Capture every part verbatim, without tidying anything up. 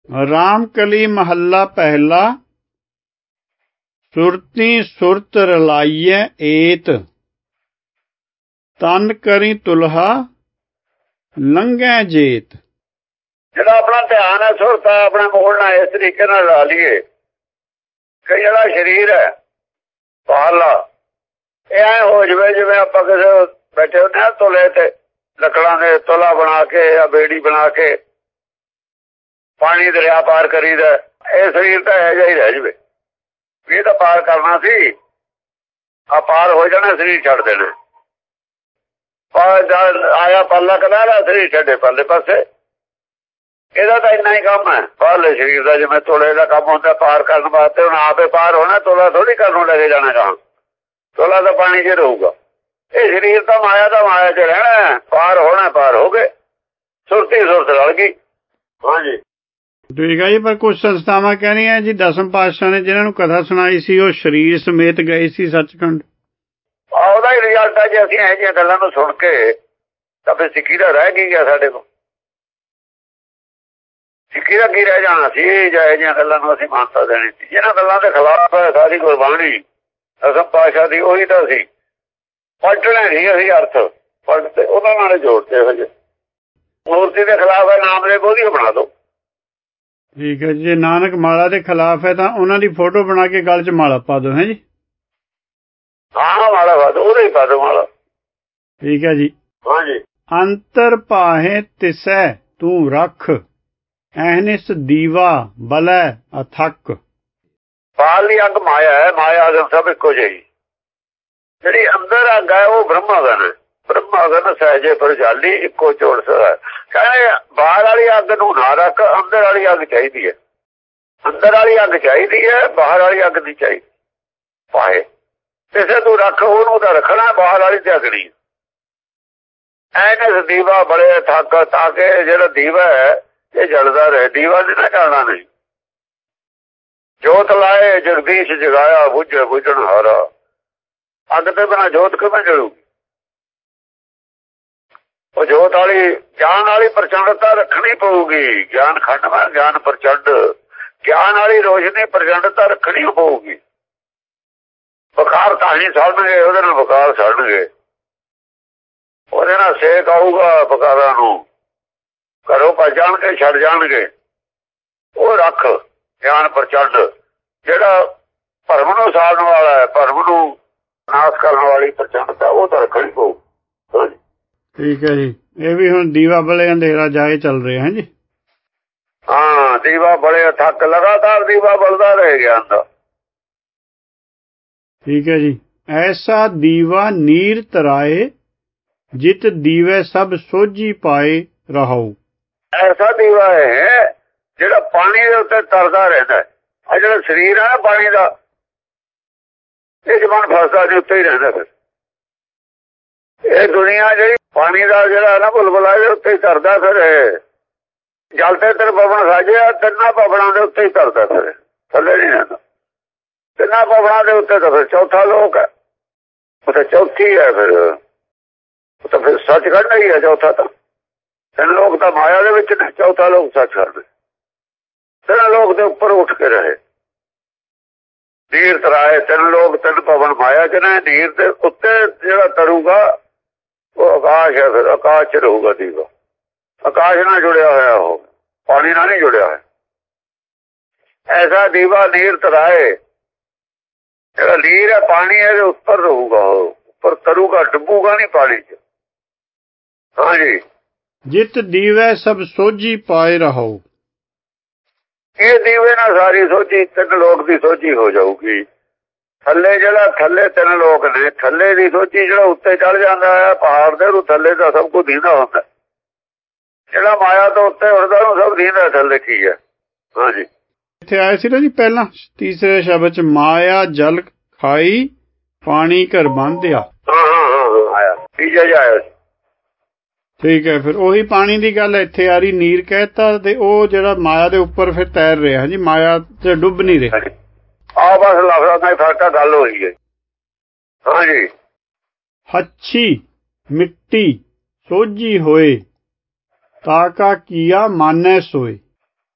रामकली महला पहला। सुरती सुरत रलाइए एत, तन करी तुलहा लंघै जेत। ਜਿਹੜਾ ਆਪਣਾ ਧਿਆਨ ਹੈ ਸੁਰਤ ਹੈ ਆਪਣਾ ਮੋੜਨਾ ਇਸ ਤਰੀਕੇ ਨਾਲ ਲਾ ਲਈਏ ਕਿ ਜਿਹੜਾ ਸਰੀਰ ਹੈ ਬਾਹਰਲਾ ਇਹ ਐ ਹੋ ਜਵੇ ਜਿਵੇਂ ਆਪਾਂ ਕਿਸੇ ਬੈਠੇ ਹੁੰਦੇ ਆ ਤੁਲੇ ਤੇ ਲੱਕੜਾਂ ਦੇ ਤੁਲਾ ਬਣਾ ਕੇ ਜਾਂ ਬੇੜੀ ਬਣਾ ਕੇ ਪਾਣੀ ਦਰਿਆ ਪਾਰ ਕਰੀਦਾ। ਇਹ ਸਰੀਰ ਤਾਂ ਇਹੋ ਜਿਹਾ ਹੀ ਰਹਿ ਜਵੇ ਵੀ ਇਹ ਤਾਂ ਪਾਰ ਕਰਨਾ ਸੀ ਆ ਪਾਰ ਹੋ ਜਾਣਾ ਸਰੀਰ ਛੱਡ ਦੇਣਾ। ਆਇਆ ਪੱਲਾ ਕਨਾਲਾ ਸਰੀਰ ਛੱਡੇ ਪਰਲੇ ਪਾਸੇ। ਇਹਦਾ ਤਾਂ ਇੰਨਾ ਹੀ ਕੰਮ ਹੈ ਬਾਹਰਲੇ ਸਰੀਰ ਦਾ। ਜਿਵੇਂ ਤੁਲੇ ਦਾ ਕੰਮ ਹੁੰਦਾ ਪਾਰ ਕਰਨ ਵਾਸਤੇ ਹੁਣ ਆਪੇ ਪਾਰ ਹੋਣਾ, ਤੁਲਾ ਥੋੜ੍ਹੀ ਕਰਨ ਨੂੰ ਲੈ ਕੇ ਜਾਣਾ ਕਹਾਂ। ਤੁਲਾ ਤਾਂ ਪਾਣੀ 'ਚ ਰਹੂਗਾ। ਇਹ ਸਰੀਰ ਤਾਂ ਮਾਇਆ ਦਾ ਮਾਇਆ 'ਚ ਰਹਿਣਾ, ਪਾਰ ਹੋਣਾ ਪਾਰ ਹੋ ਗਏ। ਸੁਰਤੀ ਸੁਰਤ ਰਲ ਗਈ। ਹਾਂਜੀ ਠੀਕ ਹੈ ਜੀ। ਪਰ ਕੁਝ ਸੰਸਥਾਵਾਂ ਕਹਿਣੀਆਂ ਜੀ ਦਸਮ ਪਾਤਸ਼ਾਹ ਨੇ ਜਿਹਨਾਂ ਨੂੰ ਕਥਾ ਸੁਣਾਈ ਸੀ ਉਹ ਸਰੀਰ ਸਮੇਤ ਗਏ ਸੀ ਸੱਚਖੰਡ। ਉਹਦਾ ਹੀ ਰਿਜ਼ਲਟ ਹੈ ਜੇ ਅਸੀਂ ਇਹੋ ਜਿਹੀਆਂ ਗੱਲਾਂ ਨੂੰ ਸੁਣ ਕੇ ਤਾਂ ਫਿਰ ਸਿੱਖੀ ਦਾ ਰਹਿ ਕੀ ਗਿਆ ਸਾਡੇ ਕੋਲ। ਸਿੱਖੀ ਦਾ ਕੀ ਰਹਿ ਜਾਣਾ ਸੀ ਜਾਂ ਇਹੋ ਜਿਹੀਆਂ ਗੱਲਾਂ ਨੂੰ ਅਸੀਂ ਮਾਨਤਾ ਦੇਣੀ ਸੀ। ਜਿਹਨਾਂ ਗੱਲਾਂ ਦੇ ਖਿਲਾਫ ਹੈ ਸਾਰੀ ਗੁਰਬਾਣੀ ਦਸਮ ਪਾਤਸ਼ਾਹ ਦੀ ਉਹੀ ਤਾਂ ਸੀ ਪਲਟਣਾ ਨਹੀਂ। ਅਸੀਂ ਅਰਥ ਪਲਟਦੇ ਉਹਨਾਂ ਨਾਲ ਜੋੜਦੇ ਹੋ ਜੇ ਮੂਰਤੀ ਦੇ ਖਿਲਾਫ ਹੈ ਨਾਮ ਦੇ ਉਹਦੀ ਬਣਾ ਦਿਓ। ਠੀਕ ਹੈ ਜੀ। ਜੇ ਨਾਨਕ ਮਾਲਾ ਦੇ ਖਿਲਾਫ ਹੈ ਤਾਂ ਉਹਨਾਂ ਦੀ ਫੋਟੋ ਬਣਾ ਕੇ ਗਲ 'ਚ ਮਾਲਾ ਪਾ ਦਿਓ। ਹੈ ਜੀ ਹਾਂ ਮਾਲਾ ਪਾ ਦਿਓ, ਉਹਦਾ ਹੀ ਪਾ ਦਿਓ ਮਾਲਾ। ਠੀਕ ਹੈ ਜੀ। ਹਾਂਜੀ ਅੰਤਰ ਭਾਹੇ ਤਿਸੈ ਤੂੰ ਰੱਖ, ਐਹਨਿਸ ਦੀਵਾ ਬਲੈ ਅਥਕ। ਬਾਹਰਲੀ ਅੱਗ ਮਾਇਆ ਹੈ, ਮਾਇਆ ਅਗਨ ਸਭ ਇੱਕੋ ਜਿਹੀ। ਜਿਹੜੀ ਅੰਦਰ ਅੱਗ ਹੈ ਉਹ ਬ੍ਰਹਮ ਅਗਨ ਹੈ। ਬ੍ਰਹਮ ਅਗਨ ਸਹਿਜੇ ਪਰਜਾਲੀ ਇੱਕੋ ਝੋਲ ਸਰ। ਕਹਿੰਦੇ ਬਾਹਰ ਵਾਲੀ ਅੱਗ ਨੂੰ ਨਾ ਰੱਖ, ਅੰਦਰ ਵਾਲੀ ਅੱਗ ਚਾਹੀਦੀ ਹੈ। ਅੰਦਰ ਵਾਲੀ ਅੱਗ ਚਾਹੀਦੀ ਹੈ, ਬਾਹਰ ਵਾਲੀ ਅੱਗ ਨਹੀਂ ਚਾਹੀਦੀ। ਪਾਏ ਕਿਸੇ ਤੂੰ ਰੱਖ, ਉਹਨੂੰ ਤਾਂ ਰੱਖਣਾ, ਬਾਹਰ ਵਾਲੀ ਤੇ ਅਗਣੀ। ਐਨੇ ਦੀਵਾ ਬੜੇ ਥੱਕ ਤਾਂ ਕਿ ਜਿਹੜਾ ਦੀਵਾ ਹੈ ਇਹ ਜਲਦਾ ਰਹੇ। ਦੀਵਾ ਨਹੀਂ ਨਾ ਜਾਣਾ ਨਹੀਂ। ਜੋਤ ਲਾਏ ਜਗਦੀਸ਼ ਜਗਾਇਆ, ਬੁੱਝੇ ਬੁੱਝਣ ਹਾਰਾ। ਅੱਗ ਤੇ ਬਿਨਾਂ ਜੋਤ ਕਿਵੇਂ ਜਲੂ। ਉਹ ਜੋਤ ਵਾਲੀ ਗਿਆਨ ਵਾਲੀ ਪ੍ਰਚੰਡਤਾ ਰੱਖਣੀ ਪਊਗੀ। ਗਿਆਨ ਖੰਡਵਾ ਗਿਆਨ ਪ੍ਰਚੰਡ, ਗਿਆਨ ਵਾਲੀ ਰੋਸ਼ਨੀ ਪ੍ਰਚੰਡਤਾ ਰੱਖਣੀ ਪਊਗੀ। ਬੁਖਾਰ ਤਾਂ ਹੀ ਸੜਨਗੇ, ਉਹਦੇ ਨਾਲ ਬੁਖਾਰ ਸੜਨਗੇ, ਉਹਦੇ ਨਾਲ ਸੇਕ ਆਊਗਾ ਬੁਖਾਰਾਂ ਨੂੰ, ਘਰੋਂ ਭੱਜ ਜਾਣਗੇ, ਛੱਡ ਜਾਣਗੇ। ਉਹ ਰੱਖ ਗਿਆਨ ਪ੍ਰਚੰਡ ਜਿਹੜਾ ਭਰਮ ਨੂੰ ਸਾੜਨ ਵਾਲਾ ਹੈ, ਭਰਮ ਨੂੰ ਨਾਸ਼ ਕਰਨ ਵਾਲੀ ਪ੍ਰਚੰਡਤਾ ਉਹ ਤਾਂ ਰੱਖਣੀ ਪਊ। ਠੀਕ ਹੈ ਜੀ। ਇਹ ਵੀ ਹੁਣ ਦੀਵਾ ਬਲੇ ਅੰਧੇਰਾ ਜਾਏ ਚੱਲ ਰਿਹਾ ਹੈ ਜੀ। ਹਾਂ ਦੀਵਾ ਬਲੇ ਥੱਕ ਲਗਾਤਾਰ ਦੀਵਾ ਬਲਦਾ ਰਹੇ ਗਿਆਨ ਦਾ। ਠੀਕ ਹੈ ਜੀ। ਐਸਾ ਦੀਵਾ ਨੀਰ ਤਰਾਏ, ਜਿਤ ਦੀਵੇ ਸਭ ਸੋਝੀ ਪਾਏ ਰਹੋ। ਐਸਾ ਦੀਵਾ ਹੈ ਜਿਹੜਾ ਪਾਣੀ ਦੇ ਉੱਤੇ ਤਰਦਾ ਰਹਿੰਦਾ। ਆ ਜਿਹੜਾ ਸਰੀਰ ਹੈ ਨਾ ਪਾਣੀ ਦਾ, ਇਹ ਜਮਾਨ ਫਸਦਾ ਦੇ ਉੱਤੇ ਹੀ ਰਹਿੰਦਾ। ਫਿਰ ਇਹ ਦੁਨੀਆ ਜਿਹੜੀ ਪਾਣੀ ਦਾ ਜਿਹੜਾ ਨਾ ਬੁਲਬੁਲਾ ਦੇ ਉੱਤੇ ਹੀ ਤਰਦਾ। ਫਿਰ ਜਲ ਤੇ ਤਿੰਨ ਭਵਨ ਸਾਜਿਆ, ਤਿੰਨਾਂ ਭਵਨਾਂ ਦੇ ਉੱਤੇ ਹੀ ਤਰਦਾ। ਫਿਰ ਥੱਲੇ ਨਹੀਂ ਰਹਿੰਦਾ। ਤਿੰਨਾਂ ਭਵਨਾਂ ਦੇ ਉੱਤੇ ਤਾਂ ਫਿਰ ਚੌਥਾ ਲੋਕ ਹੈ, ਉਹ ਤਾਂ ਚੌਥੀ ਹੈ। ਫਿਰ ਉਹ ਤਾਂ ਫਿਰ ਸੱਚਖੰਡ ਹੀ ਹੈ ਚੌਥਾ ਤਾਂ। ਤਿੰਨ ਲੋਕ ਤਾਂ ਮਾਇਆ ਦੇ ਵਿੱਚ ਨੇ, ਚੌਥਾ ਲੋਕ ਸੱਚਖੰਡ। ਤਿੰਨ ਲੋਕ ਦੇ ਉੱਪਰ ਉੱਠ ਕੇ ਰਹੇ। ਨੀਰ ਤਰਾਏ ਤਿੰਨ ਲੋਕ, ਤਿੰਨ ਭਵਨ ਮਾਇਆ ਚ ਨੇ। ਨੀਰ ਦੇ ਉੱਤੇ ਜਿਹੜਾ ਤਰੂਗਾ ਉਹ ਆਕਾਸ਼ ਹੈ। ਫਿਰ ਆਕਾਸ਼ ਚ ਰਹੂਗਾ ਦੀਵਾ। ਆਕਾਸ਼ ਨਾਲ ਜੁੜਿਆ ਹੋਇਆ, ਉਹ ਪਾਣੀ ਨਾਲ ਨਹੀਂ ਜੁੜਿਆ ਹੋਇਆ। ਐਸਾ ਦੀਵਾ ਨੀਰ ਤਰਾਏ, ਜਿਹੜਾ ਨੀਰ ਹੈ ਪਾਣੀ ਇਹਦੇ ਉੱਪਰ ਰਹੂਗਾ, ਉਹ ਉੱਪਰ ਤਰੂਗਾ, ਡੁੱਬੂਗਾ ਨਹੀਂ ਪਾਣੀ ਚ। ਹਾਂਜੀ ਜਿਤ ਦੀਵੇ ਸਭ ਸੋਝੀ ਪਾਏ ਰਹੋ। ਇਹ ਦੀਵੇ ਨਾਲ ਸਾਰੀ ਸੋਝੀ ਤਿੰਨ ਲੋਕ ਦੀ ਸੋਝੀ ਹੋ ਜਾਊਗੀ। ਥੱਲੇ ਜਿਹੜਾ ਥੱਲੇ ਤਿੰਨ ਲੋਕ ਨੇ, ਥੱਲੇ ਦੀ ਸੋਝੀ ਜਿਹੜਾ ਉੱਤੇ ਚੜ ਜਾਂਦਾ ਹੈ ਪਹਾੜ ਦੇ ਨੂੰ, ਥੱਲੇ ਦਾ ਸਭ ਕੁਝ ਦੀਂਦਾ ਹੁੰਦਾ। ਜਿਹੜਾ ਮਾਇਆ ਤੋਂ ਉੱਤੇ ਉੱਠਦਾ ਉਹਨੂੰ ਸਭ ਦੀਂਦਾ ਥੱਲੇ ਕੀ ਹੈ। ਹਾਂਜੀ ਇੱਥੇ ਆਏ ਸੀ ਨਾ ਜੀ ਪਹਿਲਾਂ ਤੀਸਰੇ ਸ਼ਬਦ ਚ, ਮਾਇਆ ਜਲ ਖਾਈ ਪਾਣੀ ਘਰ ਬੰਧਿਆ। ਹਾਂ ਹਾਂ ਹਾਂ ਆਇਆ ਤੀਜਾ ਜਿਹਾ ਆਇਆ ਸੀ। ਠੀਕ ਹੈ। ਫਿਰ ਉਹੀ ਪਾਣੀ ਦੀ ਗੱਲ ਇੱਥੇ ਆ ਰਹੀ। ਨੀਰ ਕਹਿਤਾ ਤੇ ਉਹ ਜਿਹੜਾ ਮਾਇਆ ਦੇ ਉੱਪਰ ਫਿਰ ਤੈਰ ਰਿਹਾ ਜੀ, ਮਾਇਆ ਤੇ ਡੁੱਬ ਨਹੀਂ ਰਿਹਾ। ਆ ਬਸ ਲਫ਼ਜ਼ਾਂ ਦਾ ਫਰਕ ਆ, ਗੱਲ ਹੋਈ ਹੈ। ਹਾਂਜੀ ਹੱਛੀ ਮਿੱਟੀ ਸੋਝੀ ਹੋਏ, ਤਾਕਾ ਕੀਆ ਮਾਨੈ ਸੋਏ।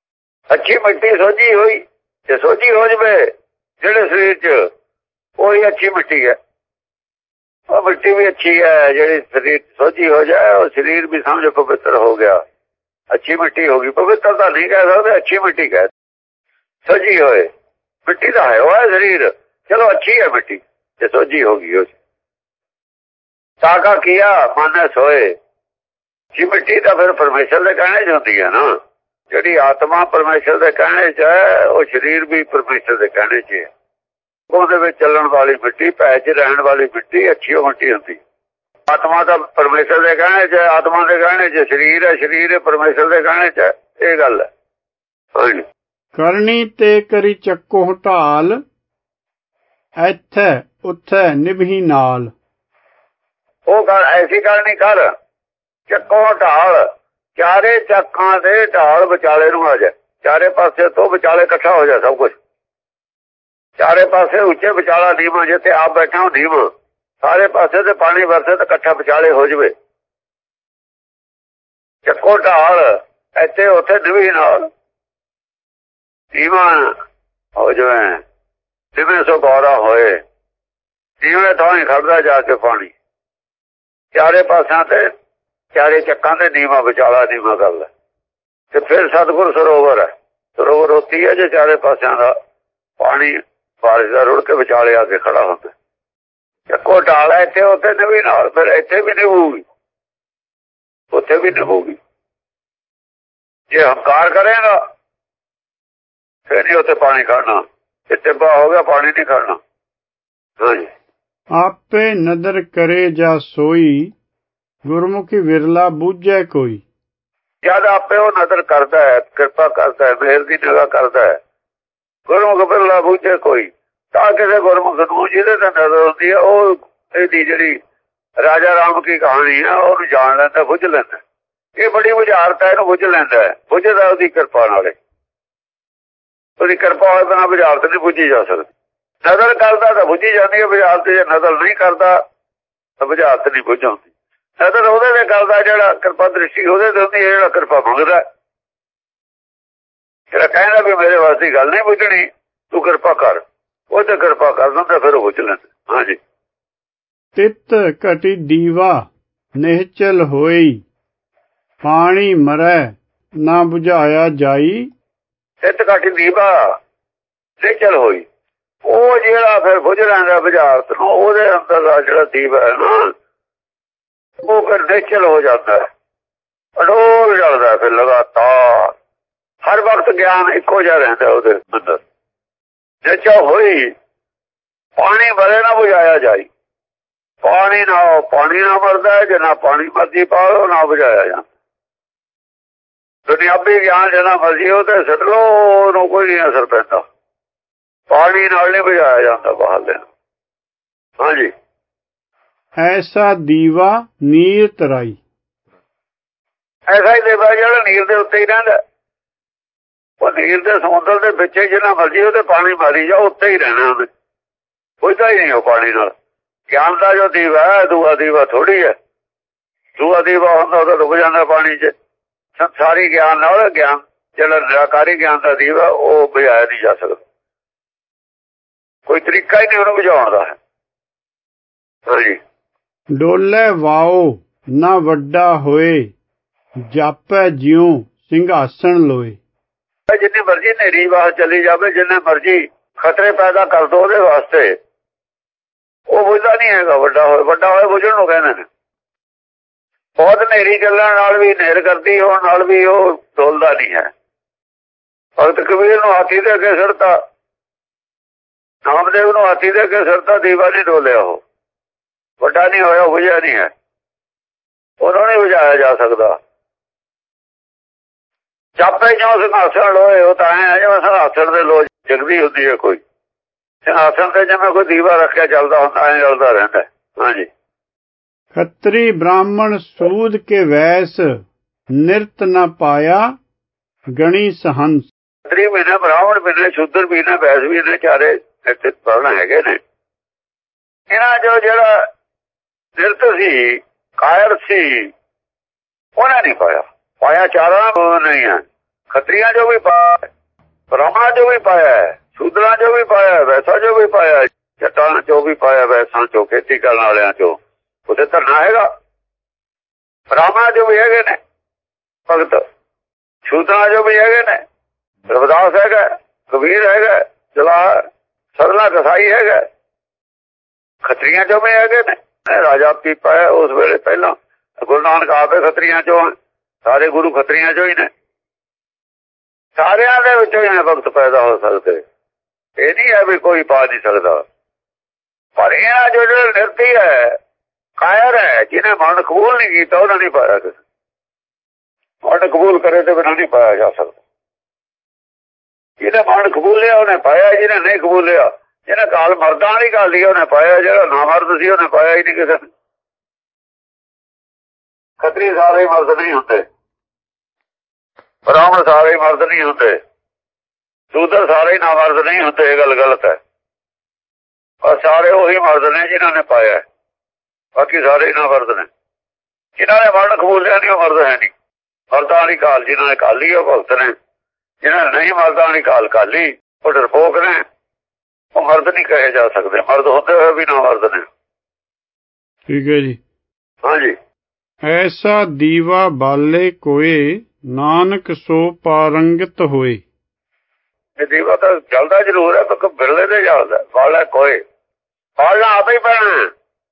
ਅੱਛੀ ਮਿੱਟੀ ਸੋਝੀ ਹੋਈ, ਜੇ ਸੋਝੀ ਹੋ ਜਵੇ ਜਿਹੜੇ ਸਰੀਰ 'ਚ, ਉਹੀ ਅੱਛੀ ਮਿੱਟੀ ਹੈ। ਉਹ ਮਿੱਟੀ ਵੀ ਅੱਛੀ ਹੈ ਜਿਹੜੀ ਸਰੀਰ ਸੋਝੀ ਹੋ ਜਾਏ, ਉਹ ਸਰੀਰ ਵੀ ਸਮਝੋ ਪਵਿੱਤਰ ਹੋ ਗਿਆ, ਅੱਛੀ ਮਿੱਟੀ ਹੋ ਗਈ। ਪਵਿੱਤਰ ਤਾਂ ਨਹੀਂ ਕਹਿ ਸਕਦੇ, ਅੱਛੀ ਮਿੱਟੀ ਕਹਿ, ਸੋਝੀ ਹੋਏ। ਮਿੱਟੀ ਦਾ ਹੈ ਉਹ ਹੈ ਸਰੀਰ, ਚਲੋ ਅੱਛੀ ਹੈ ਮਿੱਟੀ ਜੇ ਸੋਝੀ ਹੋ ਗਈ। ਉਹ ਤਾਕਾ ਕੀਆ ਮਨ ਸੋਏ, ਜੀ ਮਿੱਟੀ ਤਾਂ ਫਿਰ ਪਰਮੇਸ਼ਰ ਦੇ ਕਹਿਣੇ 'ਚ ਹੁੰਦੀ ਹੈ ਨਾ। ਜਿਹੜੀ ਆਤਮਾ ਪਰਮੇਸ਼ਰ ਦੇ ਕਹਿਣੇ 'ਚ ਹੈ, ਉਹ ਸਰੀਰ ਵੀ ਪਰਮੇਸ਼ਰ ਦੇ ਕਹਿਣੇ 'ਚ ਹੈ। ਉਹਦੇ ਵਿੱਚ ਚੱਲਣ ਵਾਲੀ ਮਿੱਟੀ, ਭੈ 'ਚ ਰਹਿਣ ਵਾਲੀ ਮਿੱਟੀ ਅੱਛੀ ਮਿੱਟੀ ਹੁੰਦੀ। ਆਤਮਾ ਤਾਂ ਪਰਮੇਸ਼ਰ ਦੇ ਕਹਿਣੇ 'ਚ, ਆਤਮਾ ਦੇ ਕਹਿਣੇ 'ਚ ਸਰੀਰ ਹੈ, ਸਰੀਰ ਪਰਮੇਸ਼ਰ ਦੇ ਕਹਿਣੇ 'ਚ ਹੈ। ਇਹ ਗੱਲ ਹੈ। ਹਾਂਜੀ, ਕਰਨੀ ਤੇ ਕਰੀ ਚੱਕੋ ਢਾਲ, ਇੱਥੇ ਉੱਥੇ ਨਿਭੀ ਨਾਲ। ਉਹ ਗੱਲ ਐਸੀ ਕਰਨੀ ਕਰ, ਚੱਕੋ ਢਾਲ, ਚਾਰੇ ਚੱਕਾਂ ਦੇ ਢਾਲ ਵਿਚਾਲੇ ਨੂੰ ਆ ਜਾਏ, ਚਾਰੇ ਪਾਸੇ ਤੋਂ ਵਿਚਾਲੇ ਇਕੱਠਾ ਹੋ ਜਾਏ ਸਭ ਕੁਝ। ਚਾਰੇ ਪਾਸੇ ਉੱਚੇ ਵਿਚਾਲਾ ਨੀਵਾਂ, ਜਿੱਥੇ ਆਪ ਬੈਠਾ ਉਹ ਨੀਵਾਂ, ਸਾਰੇ ਪਾਸੇ ਤੇ ਪਾਣੀ ਵਰਸੇ ਤੇ ਇਕੱਠਾ ਵਿਚਾਲੇ ਹੋ ਜਾਵੇ। ਚੱਕੋ ਢਾਲ, ਇੱਥੇ ਉੱਥੇ ਨਿਭੀ ਨਾਲ, ਨੀਵਾਂ ਹੋ ਜਾਵੇ, ਜਿਵੇਂ ਸੋ ਗੌਰਾ ਹੋਏ, ਜਿਵੇਂ ਥਾਂ ਹੀ ਖੜਦਾ ਜਾ ਕੇ ਪਾਣੀ। ਚਾਰੇ ਪਾਸਿਆਂ ਤੇ, ਚਾਰੇ ਚੱਕਾਂ ਤੇ ਨੀਵਾਂ ਵਿਚਾਲਾ ਨੀਵਾਂ ਕਰ ਲੈ, ਤੇ ਫਿਰ ਸਤਿਗੁਰ ਸਰੋਵਰ ਹੈ। ਸਰੋਵਰ ਉੱਤੀ ਹੈ ਜੇ ਚਾਰੇ ਪਾਸਿਆਂ ਦਾ ਪਾਣੀ ਬਾਰਿਸ਼ ਦਾ ਰੁੜ ਕੇ ਵਿਚਾਲੇ ਆ ਕੇ ਖੜਾ ਹੁੰਦਾ। ਚੱਕੋ ਢਾਲ ਹੈ, ਇੱਥੇ ਉੱਥੇ ਨਿਭੀ ਨਾਲ, ਫਿਰ ਇੱਥੇ ਵੀ ਨਿਭੂਗੀ ਉੱਥੇ ਵੀ ਨਿਭੂਗੀ। ਜੇ ਹੰਕਾਰ ਕਰੇਗਾ ਫਿਰ ਨਹੀਂ ਉੱਥੇ ਪਾਣੀ ਖੜਨਾ, ਜੇ ਟਿੱਬਾ ਹੋ ਗਿਆ ਪਾਣੀ ਨਹੀਂ ਖੜਨਾ। ਹਾਂਜੀ, ਆਪੇ ਨਦਰ ਕਰੇ ਜਾ ਸੋਈ, ਗੁਰਮੁਖੀ ਵਿਰਲਾ ਬੂਝੈ ਕੋਈ। ਜਦ ਆਪੇ ਉਹ ਨਦਰ ਕਰਦਾ ਹੈ, ਕਿਰਪਾ ਕਰਦਾ ਹੈ, ਮਿਹਰ ਦੀ ਨਿਗਾਹ ਕਰਦਾ ਹੈ, ਗੁਰਮੁਖ ਵਿਰਲਾ ਬੂਝੈ ਕੋਈ। ਤਾਂ ਕਿਸੇ ਗੁਰਮੁਖ ਨੂੰ ਜਿਹਦੇ ਤੇ ਨਜ਼ਰ ਹੁੰਦੀ ਹੈ, ਉਹ ਇਹਦੀ ਜਿਹੜੀ ਰਾਜਾ ਰਾਮ ਕੀ ਕਹਾਣੀ ਹੈ ਉਹਨੂੰ ਜਾਣ ਲੈਂਦਾ, ਬੁੱਝ ਲੈਂਦਾ। ਇਹ ਬੜੀ ਬੁਝਾਰਤ ਹੈ, ਇਹਨੂੰ ਬੁੱਝ ਲੈਂਦਾ ਹੈ। ਬੁੱਝਦਾ ਉਹਦੀ ਕਿਰਪਾ ਨਾਲੇ, ਉਹਦੀ ਕਿਰਪਾ ਹੋਏ ਬਿਨਾਂ ਬੁਝਾਰਤ ਨਹੀਂ ਬੁੱਝੀ ਜਾ ਸਕਦੀ। ਨਜ਼ਰ ਕਰਦਾ ਤਾਂ ਬੁੱਝੀ ਜਾਂਦੀ ਹੈ ਬੁਝਾਰਤ, ਜੇ ਨਜ਼ਰ ਨਹੀਂ ਕਰਦਾ ਤਾਂ ਬੁਝਾਰਤ ਨਹੀਂ ਬੁੱਝ ਆਉਂਦੀ। ਨਜ਼ਰ ਉਹਦੇ ਤੇ ਕਰਦਾ ਜਿਹੜਾ ਕਿਰਪਾ ਦ੍ਰਿਸ਼ਟੀ ਉਹਦੇ ਤੇ ਹੁੰਦੀ ਹੈ, ਜਿਹੜਾ ਕਿਰਪਾ ਮੰਗਦਾ, ਜਿਹੜਾ ਕਹਿੰਦਾ ਵੀ ਮੇਰੇ ਵਾਸਤੇ ਗੱਲ ਨਹੀਂ ਬੁੱਝਣੀ, ਤੂੰ ਕਿਰਪਾ ਕਰ, ਉਹ ਤੇ ਕਿਰਪਾ ਕਰ ਦਿੰਦਾ, ਫਿਰ ਉਹ ਬੁੱਝ ਲੈਂਦਾ। ਹਾਂਜੀ, ਤਿਤ ਘਟੀ ਦੀਵਾ ਨਿਹਚਲ ਹੋਈ, ਪਾਣੀ ਮਰੈ ਨਾ ਬੁਝਾਇਆ ਜਾਈ। ਤਿਤ ਘਟੀ ਦੀਵਾ ਨਿਹਚਲ ਹੋਈ, ਉਹ ਜਿਹੜਾ ਫਿਰ ਬੁੱਝ ਲੈਂਦਾ ਬੁਝਾਰਤ ਨੂੰ, ਉਹਦੇ ਅੰਦਰ ਦਾ ਜਿਹੜਾ ਦੀਵਾ ਹੈ ਨਾ, ਉਹ ਫਿਰ ਨਿਹਚਲ ਹੋ ਜਾਂਦਾ, ਅਡੋਲ ਜਲਦਾ ਫਿਰ ਲਗਾਤਾਰ, ਹਰ ਵਕਤ ਗਿਆਨ ਇੱਕੋ ਜਿਹਾ ਰਹਿੰਦਾ ਉਹਦੇ ਅੰਦਰ। ਨਿਹਚਲ ਹੋਈ, ਪਾਣੀ ਮਰੇ ਨਾ ਬੁਝਾਇਆ ਜਾਈ। ਪਾਣੀ ਨਾ ਪਾਣੀ ਨਾ ਮਰਦਾ, ਜੇ ਨਾ ਪਾਣੀ ਮਰਜੀ ਪਾਓ ਨਾ ਬੁਝਾਇਆ ਜਾਂਦਾ। ਦੁਨਿਆਵੀ ਗਿਆਨ ਜਿੰਨਾ ਮਰਜੀ ਉਹ ਤੇ ਸਿੱਟ ਲੋ, ਉਹਨੂੰ ਕੋਈ ਨਹੀਂ ਅਸਰ ਪੈਂਦਾ। ਪਾਣੀ ਨਾਲ ਨਹੀਂ ਬੁਝਾਇਆ ਜਾਂਦਾ ਬਾਹਰ ਦੇ। ਹਾਂਜੀ, ਐਸਾ ਦੀਵਾ ਨੀਰ ਤਰਾਈ। ਐਸਾ ਹੀ ਦੀਵਾ ਜਿਹੜਾ ਨੀਰ ਦੇ ਉੱਤੇ ਹੀ ਰਹਿੰਦਾ, ਉਹ ਨੀਰ ਦੇ ਸਮੁੰਦਰ ਦੇ ਵਿੱਚ ਜਿੰਨਾ ਮਰਜੀ ਉਹਦੇ ਪਾਣੀ ਮਾਰੀ ਜਾ, ਉੱਤੇ ਹੀ ਰਹਿਣਾ ਉਹਨੇ, ਪੁੱਛਦਾ ਹੀ ਨਹੀਂ ਉਹ ਪਾਣੀ ਨਾਲ। ਗਿਆਨ ਦਾ ਜੋ ਦੀਵਾ ਹੈ, ਦੂਆ ਦੀਵਾ ਥੋੜੀ ਹੈ। ਦੂਆ ਦੀਵਾ ਹੁੰਦਾ ਉਹ ਤਾਂ ਡੁੱਬ ਜਾਂਦਾ ਪਾਣੀ 'ਚ। ਸੰਸਾਰੀ ਗਿਆਨ ਨਾਲ ਗਿਆਨ ਜਿਹੜਾ ਨਿਰਾਕਾਰੀ ਗਿਆਨ ਦਾ ਦੀਵਾ, ਉਹ ਬੁਝਾਇਆ ਨਹੀਂ ਜਾ ਸਕਦਾ, ਕੋਈ ਤਰੀਕਾ ਹੀ ਨਹੀਂ ਉਹਨੂੰ ਬੁਝਾਉਣ ਦਾ। ਹਾਂਜੀ, ਡੋਲੇ ਵਾਓ ਨਾ ਵੱਡਾ ਹੋਏ, ਜਾਪੈ ਜਿਉ ਸਿੰਘਾਸਣ ਲੋਏ। ਜਿੰਨੀ ਮਰਜ਼ੀ ਹਨੇਰੀ ਬਾਹਰ ਚਲੀ ਜਾਵੇ, ਜਿੰਨੇ ਮਰਜ਼ੀ ਖਤਰੇ ਪੈਦਾ ਕਰ ਦੋ ਉਹਦੇ ਵਾਸਤੇ, ਉਹ ਬੁਝਦਾ ਨਹੀਂ ਹੈਗਾ। ਵੱਡਾ ਹੋਏ, ਵੱਡਾ ਹੋਏ ਬੁਝਣ ਨੂੰ ਕਹਿੰਦੇ ਨੇ। ਬਹੁਤ ਹਨੇਰੀ ਚੱਲਣ ਨਾਲ ਵੀ, ਹਨੇਰ ਕਰਦੀ ਹੋਣ ਨਾਲ ਵੀ ਉਹ ਡੋਲਦਾ ਨਹੀਂ ਹੈ। ਭਗਤ ਕਬੀਰ ਨੂੰ ਹਾਥੀ ਦੇ ਅੱਗੇ ਸਿਰਤਾ, ਨਾਮਦੇਵ ਨੂੰ ਹਾਥੀ ਦੇ ਅੱਗੇ ਸਿਰਤਾ, ਦੀਵਾ ਨਹੀਂ ਡੋਲਿਆ, ਉਹ ਵੱਡਾ ਨਹੀਂ ਹੋਇਆ, ਬੁਝਿਆ ਨਹੀਂ ਹੈ, ਉਹਨੂੰ ਨਹੀਂ ਬੁਝਾਇਆ ਜਾ ਸਕਦਾ। ਜਾਪੇ ਜਿਉਂ ਸਿੰਘਾਸਣ ਲੋਏ, ਉਹ ਤਾਂ ਐ ਜਿਵੇਂ ਸਿੰਘਾਸਣ ਦੇ ਲੋ ਜਗਦੀ ਹੁੰਦੀ ਹੈ ਕੋਈ, ਸਿੰਘਾਸਣ ਤੇ ਜਿਵੇਂ ਕੋਈ ਦੀਵਾ ਰੱਖਿਆ ਚੱਲਦਾ ਹੁੰਦਾ, ਐਂ ਚੱਲਦਾ ਰਹਿੰਦਾ। ਹਾਂਜੀ, ਖੱਤਰੀ ਬ੍ਰਾਹਮਣ ਸੂਦ ਕੇ ਵੈਸ, ਨਿਰਤ ਨਾ ਪਾਇਆ ਗਣੀ ਸਹੰਸ। ਖੱਤਰੀ ਵੀ ਨੇ, ਬ੍ਰਾਹਮਣ ਵੀ ਨੇ, ਸ਼ੂਦਰ ਵੀ ਨੇ, ਵੈਸ ਵੀ ਨੇ, ਚਾਰੇ ਇੱਥੇ ਪੜ੍ਹਨ ਹੈਗੇ ਨੇ। ਇਹਨਾਂ ਜੋ ਜਿਹੜਾ ਨਿਰਤ ਸੀ, ਕਾਇਰ ਸੀ, ਉਹਨਾਂ ਨਹੀਂ ਪਾਇਆ। ਪਾਇਆ ਚਾਰਾਂ ਨਹੀਂ ਹੈ, ਖੱਤਰੀਆਂ ਜੋ ਵੀ ਪਾਇਆ ਬ੍ਰਾਹਮਣਾਂ ਚੋਂ ਵੀ ਪਾਇਆ, ਸ਼ੂਦਰਾਂ ਚੋਂ ਵੀ ਪਾਇਆ, ਵੈਸਾਂ ਚੋਂ ਵੀ ਪਾਇਆ, ਜੱਟਾਂ ਚੋਂ ਵੀ ਪਾਇਆ, ਵੈਸਾਂ ਚੋਂ, ਖੇਤੀ ਕਰਨ ਵਾਲਿਆਂ ਚੋਂ। ਉੱਥੇ ਧਰਨਾ ਹੈਗਾ। ਬ੍ਰਾਹਮਣਾਂ ਚੋਂ ਵੀ ਹੈਗੇ ਨੇ ਭਗਤ, ਸ਼ੂਦਰਾਂ ਚੋਂ ਵੀ ਹੈਗੇ ਨੇ, ਰਵਿਦਾਸ ਹੈਗਾ, ਕਬੀਰ ਹੈਗਾ, ਜਲਾਲ, ਸਰਲਾ ਕਸਾਈ ਹੈਗਾ, ਖੱਤਰੀਆਂ ਚੋਂ ਵੀ ਹੈਗੇ ਨੇ। ਰਾਜਾ ਪੀਪਾ ਹੈ ਉਸ ਵੇਲੇ, ਪਹਿਲਾਂ ਗੁਰੂ ਨਾਨਕ ਆਪੇ ਖੱਤਰੀਆਂ ਚੋਂ, ਸਾਰੇ ਗੁਰੂ ਖੱਤਰੀਆਂ ਚੋਂ ਹੀ ਨੇ। ਸਾਰਿਆਂ ਦੇ ਵਿੱਚੋਂ ਹੀ ਭਗਤ ਪੈਦਾ ਹੋ ਸਕਦੇ। ਇਹ ਨਹੀਂ ਹੈ ਵੀ ਕੋਈ ਪਾ ਨਹੀਂ ਸਕਦਾ। ਪਰ ਇਹਨਾਂ ਜੋ ਜਿਹੜਾ ਨਿਰਤੀ ਹੈ, ਕਾਇਰ ਹੈ, ਜਿਹਨੇ ਮਨ ਕਬੂਲ ਨਹੀਂ ਕੀਤਾ ਉਹਨਾਂ ਨਹੀਂ ਪਾਇਆ ਕਿਸੇ। ਮਨ ਕਬੂਲ ਕਰੇ ਤੇ ਬਿਨਾਂ ਨਹੀਂ ਪਾਇਆ ਜਾ ਸਕਦਾ। ਜਿਹਨੇ ਮਨ ਕਬੂਲਿਆ ਉਹਨੇ ਪਾਇਆ, ਜਿਹਨੇ ਨਹੀਂ ਕਬੂਲਿਆ, ਜਿਹਨੇ ਕਾਲ ਮਰਦਾਂ ਵਾਲੀ ਗੱਲ ਲਈ ਉਹਨੇ ਪਾਇਆ, ਜਿਹੜਾ ਨਾ ਮਰਦ ਸੀ ਉਹਨੇ ਪਾਇਆ ਹੀ ਨਹੀਂ ਕਿਸੇ ਨੇ। ਖੱਤਰੀ ਸਾਰੇ ਮਰਦ ਨਹੀਂ ਹੁੰਦੇ, ਬ੍ਰਾਹਮਣ ਸਾਰੇ ਮਰਦ ਨਹੀਂ ਹੁੰਦੇ, ਸ਼ੂਦਰ ਸਾਰੇ ਨਾ ਮਰਦ ਨਹੀਂ ਹੁੰਦੇ। ਇਹ ਗੱਲ ਗਲਤ ਹੈ। ਪਰ ਸਾਰੇ ਉਹੀ ਮਰਦ ਨੇ ਜਿਨ੍ਹਾਂ ਨੇ ਪਾਇਆ, ਬਾਕੀ ਸਾਰੇ ਨਾ ਮਰਦ ਨੇ। ਜਿਨ੍ਹਾਂ ਨੇ ਮਰਨ ਕਬੂਲਿਆ ਨਹੀਂ ਉਹ ਮਰਦ ਹੈ ਨਹੀਂ। ਮਰਦਾਂ ਵਾਲੀ ਕਾਲ ਜਿਨ੍ਹਾਂ ਨੇ ਕਾਲੀ ਉਹ ਭਗਤ ਨੇ, ਜਿਨ੍ਹਾਂ ਨੇ ਨਹੀਂ ਮਰਦਾਂ ਵਾਲੀ ਕਾਲ ਕਾਲੀ ਉਹ ਡਰਪੋਕ ਨੇ, ਉਹ ਮਰਦ ਨਹੀਂ ਕਹੇ ਜਾ ਸਕਦੇ। ਮਰਦ ਹੁੰਦੇ ਹੋਏ ਵੀ ਨਾ ਮਰਦ ਨੇ। ਠੀਕ ਹੈ ਜੀ। ਹਾਂਜੀ। ਐਸਾ ਦੀਵਾ ਬਾਲੇ ਕੋਏ, ਨਾਨਕ ਸੋ ਪਾਰੰਗਤ ਹੋਏ। ਇਹ ਦੀਵਾ ਤਾਂ ਜਲਦਾ ਜ਼ਰੂਰ ਹੈ, ਪਰ ਬਿਰਲੇ ਤੇ ਜਲਦਾ। ਬਾਲਾ ਕੋਏ, ਬਾਲਣਾ ਆਪੇ ਹੀ ਪੈਣਾ।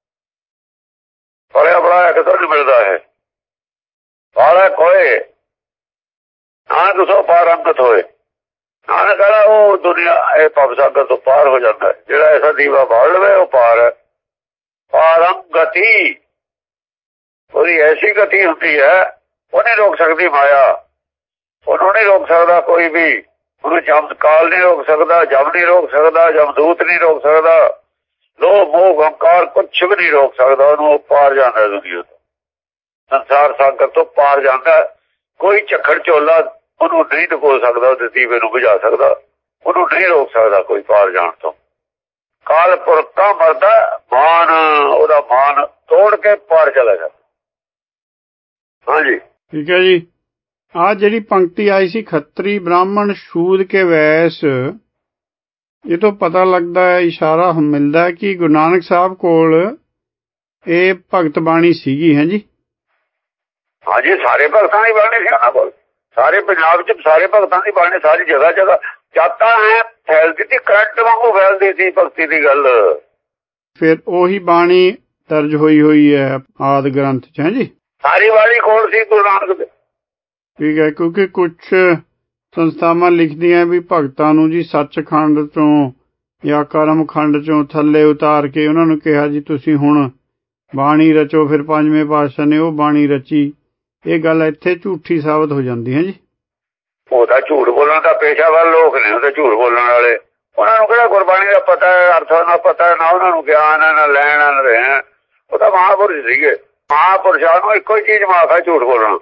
ਬੜਿਆ ਬੜਾ ਕਿਤੋਂ ਨਹੀਂ ਮਿਲਦਾ ਹੈ। ਬਾਲਾ ਕੋਏ, ਨਾਨਕ ਸੋ ਪਾਰੰਗਤ ਹੋਏ। ਨਾਨਕ ਕਹਿੰਦਾ ਉਹ ਦੁਨੀਆ ਇਹ ਭਵ ਸਾਗਰ ਤੋਂ ਪਾਰ ਹੋ ਜਾਂਦਾ। ਜਿਹੜਾ ਐਸਾ ਦੀਵਾ ਬਾਲ ਲਵੇ ਉਹ ਪਾਰ ਹੈ। ਪਾਰੰਗਤੀ, ਉਹਦੀ ਐਸੀ ਗਤੀ ਹੁੰਦੀ ਹੈ, ਉਹ ਨਹੀਂ ਰੋਕ ਸਕਦੀ ਮਾਇਆ। ਉਹਨੂੰ ਨਹੀਂ ਰੋਕ ਸਕਦਾ ਕੋਈ ਵੀ। ਉਹਨੂੰ ਜਮ ਕਾਲ ਨਹੀਂ ਰੋਕ ਸਕਦਾ, ਜਮ ਨਹੀਂ ਰੋਕ ਸਕਦਾ, ਜਮਦੂਤ ਨਹੀਂ ਰੋਕ ਸਕਦਾ, ਲੋਭ ਮੋਹ ਹੰਕਾਰ ਕੁਛ ਵੀ ਨਹੀਂ ਰੋਕ ਸਕਦਾ ਉਹਨੂੰ। ਪਾਰ ਜਾਂਦਾ ਦੁਨੀਆ ਤੋਂ, ਸੰਸਾਰ ਸਾਗਰ ਤੋਂ ਪਾਰ ਜਾਂਦਾ। ਕੋਈ ਝੱਖੜ ਝੋਲਾ ਉਹਨੂੰ ਨਹੀਂ ਡੁਬੋ ਸਕਦਾ, ਉਹਦੇ ਦੀਵੇ ਨੂੰ ਬੁਝਾ ਸਕਦਾ, ਉਹਨੂੰ ਨਹੀਂ ਰੋਕ ਸਕਦਾ ਕੋਈ ਪਾਰ ਜਾਣ ਤੋਂ। ਕਾਲ ਪੁਰਖਾ ਮਰਦਾ ਮਾਨ, ਉਹਦਾ ਮਾਨ ਤੋੜ ਕੇ ਪਾਰ ਚਲਾ ਜਾਂਦਾ। ਹਾਂਜੀ ਠੀਕ ਹੈ ਜੀ। ਆਹ ਜਿਹੜੀ ਪੰਕਤੀ ਆਈ ਸੀ, ਖੱਤਰੀ ਬ੍ਰਾਹਮਣ ਸ਼ੂਦ ਕੇ ਵੈਸ, ਇਹ ਤੋਂ ਪਤਾ ਲੱਗਦਾ ਹੈ, ਇਸ਼ਾਰਾ ਮਿਲਦਾ ਕਿ ਗੁਰੂ ਨਾਨਕ ਸਾਹਿਬ ਕੋਲ ਇਹ ਭਗਤ ਬਾਣੀ ਸੀਗੀ। ਹੈ ਜੀ। ਹਾਂਜੀ, ਸਾਰੇ ਭਗਤਾਂ ਦੀ ਬਾਣੀ ਸੀ ਉਹਨਾਂ ਕੋਲ। ਸਾਰੇ ਪੰਜਾਬ ਚ ਸਾਰੇ ਭਗਤਾਂ ਦੀ ਬਾਣੀ, ਸਾਰੀ ਜਗ੍ਹਾ ਜਗ੍ਹਾ ਜਾਤਾਂ ਹੈ ਫੈਲਦੀ ਸੀ, ਕਰੰਟ ਵਾਂਗੂ ਫੈਲਦੀ ਸੀ ਭਗਤੀ ਦੀ ਗੱਲ। ਫਿਰ ਉਹੀ ਬਾਣੀ ਦਰਜ ਹੋਈ ਹੋਈ ਹੈ ਆਦਿ ਗ੍ਰੰਥ ਚ। ਹੈ ਜੀ। ਸਾਰੀ ਬਾਣੀ ਕੋਲ ਸੀ ਗੁਰੂ ਨਾਨਕ ਦੇ। ਠੀਕ ਹੈ, ਕਿਉਂਕਿ ਕੁਛ ਸੰਸਥਾਵਾਂ ਲਿਖਦੀਆਂ ਵੀ ਭਗਤਾਂ ਨੂੰ ਜੀ ਸੱਚਖੰਡ ਚੋਂ ਜਾਂ ਕਰਮਖੰਡ ਚੋਂ ਥੱਲੇ ਉਤਾਰ ਕੇ ਉਹਨਾਂ ਨੂੰ ਕਿਹਾ ਜੀ ਤੁਸੀਂ ਹੁਣ ਬਾਣੀ ਰਚੋ। ਫਿਰ ਪੰਜਵੇਂ ਪਾਤਸ਼ਾਹ ਨੇ ਉਹ ਬਾਣੀ ਰਚੀ। ਇਹ ਗੱਲ ਇੱਥੇ ਝੂਠੀ ਸਾਬਤ ਹੋ ਜਾਂਦੀ ਹੈ ਜੀ। ਉਹ ਤਾਂ ਝੂਠ ਬੋਲਣ ਦਾ ਪੇਸ਼ਾਵਰ ਲੋਕ ਨੇ, ਉਹ ਤਾਂ ਝੂਠ ਬੋਲਣ ਵਾਲੇ। ਉਹਨਾਂ ਨੂੰ ਕਿਹੜਾ ਗੁਰਬਾਣੀ ਦਾ ਪਤਾ ਹੈ, ਅਰਥਾਂ ਦਾ ਪਤਾ, ਨਾ ਉਹਨਾਂ ਨੂੰ ਗਿਆਨ ਹੈ, ਨਾ ਲੈਣਾ ਨਾ ਰਹਿਣਾ। ਉਹ ਤਾਂ ਮਹਾਂਪੁਰਸ਼ ਸੀਗੇ। ਮਹਾਂਪੁਰਸ਼ਾਂ ਨੂੰ ਇੱਕੋ ਹੀ ਚੀਜ਼ ਮਾਫ ਹੈ, ਝੂਠ ਬੋਲਣਾ।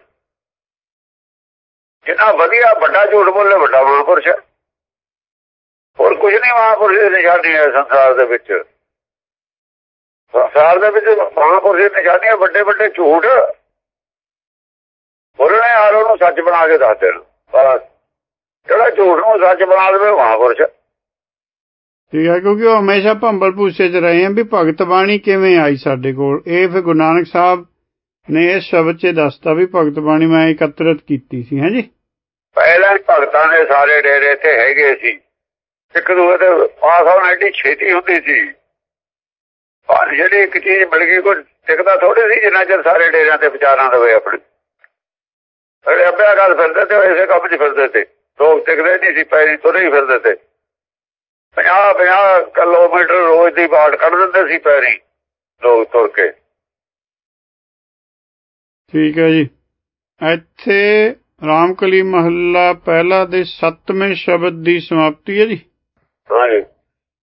ਜਿੰਨਾ ਵਧੀਆ ਵੱਡਾ ਝੂਠ ਬੋਲੇ ਵੱਡਾ ਮਹਾਂਪੁਰਸ਼ ਹੈ। ਹੋਰ ਕੁਝ ਨਹੀਂ ਮਹਾਂਪੁਰਸ਼ ਦੀ ਨਿਸ਼ਾਨੀ ਹੈ ਸੰਸਾਰ ਦੇ ਵਿੱਚ। ਸੰਸਾਰ ਦੇ ਵਿੱਚ ਮਹਾਂਪੁਰਸ਼ ਦੀ ਨਿਸ਼ਾਨੀ ਹੈ ਵੱਡੇ ਵੱਡੇ ਝੂਠ ਬੋਲਣੇ, ਹਾਲ ਉਹਨੂੰ ਸੱਚ ਬਣਾ ਕੇ ਦੱਸ ਦੇਣ। ਬਸ ਜਿਹੜਾ ਝੂਠ ਨੂੰ ਸੱਚ ਬਣਾ ਦੇਵੇ ਮਹਾਂਪੁਰਸ਼। ਠੀਕ ਹੈ, ਕਿਉਂਕਿ ਉਹ ਹਮੇਸ਼ਾ ਭੰਬਲ ਭੂਸੇ ਚ ਰਹੇ ਆ ਵੀ ਭਗਤ ਬਾਣੀ ਕਿਵੇਂ ਆਈ ਸਾਡੇ ਕੋਲ। ਇਹ ਫਿਰ ਗੁਰੂ ਨਾਨਕ ਸਾਹਿਬ ਨੇ ਇਸ ਸ਼ਬਦ ਚ ਦੱਸਤਾ ਵੀ ਭਗਤ ਬਾਣੀ ਮੈਂ ਇਕੱਤਰਤ ਕੀਤੀ ਸੀ। ਹੈ ਜੀ। ਪਹਿਲਾਂ ਭਗਤਾਂ ਦੇ ਸਾਰੇ ਡੇਰੇ ਇੱਥੇ ਹੈਗੇ ਸੀ। ਇੱਕ ਦੂਏ ਦੇ ਪਾਸ ਹੋਣ ਐਡੀ ਛੇਤੀ ਹੁੰਦੀ ਸੀ। ਪਰ ਜਿਹੜੀ ਇੱਕ ਚੀਜ਼ ਮਿਲ ਗਈ ਕੋਈ ਟਿਕਦਾ ਥੋੜੀ ਸੀ ਜਿੰਨਾ ਚਿਰ ਸਾਰੇ ਡੇਰਿਆਂ ਤੇ ਵਿਚਾਰਾਂ ਦੇਵੇ ਆਪਣੇ। ਅਰੇ ਅੱਬਿਆ ਗੱਲ ਫਿਰਦੇ ਤੇ ਇਸੇ ਕੰਮ 'ਚ ਫਿਰਦੇ ਤੇ ਲੋਕ ਟਿਕਦੇ ਨਹੀਂ ਸੀ, ਪੈਰੀ ਤੁਰੇ ਹੀ ਫਿਰਦੇ ਤੇ। ਪੰਜਾਹ ਪੰਜਾਹ ਕਿਲੋਮੀਟਰ ਰੋਜ਼ ਦੀ ਬਾੜ ਕੱਢ ਦਿੰਦੇ ਸੀ ਪੈਰੀ ਲੋਕ ਤੁਰ ਕੇ। ਠੀਕ ਹੈ ਜੀ। ਇੱਥੇ ਰਾਮਕਲੀ ਮਹੱਲਾ ਪਹਿਲਾ ਦੇ ਸੱਤਵੇਂ ਸ਼ਬਦ ਦੀ ਸਮਾਪਤੀ ਹੈ ਜੀ। ਹਾਂਜੀ।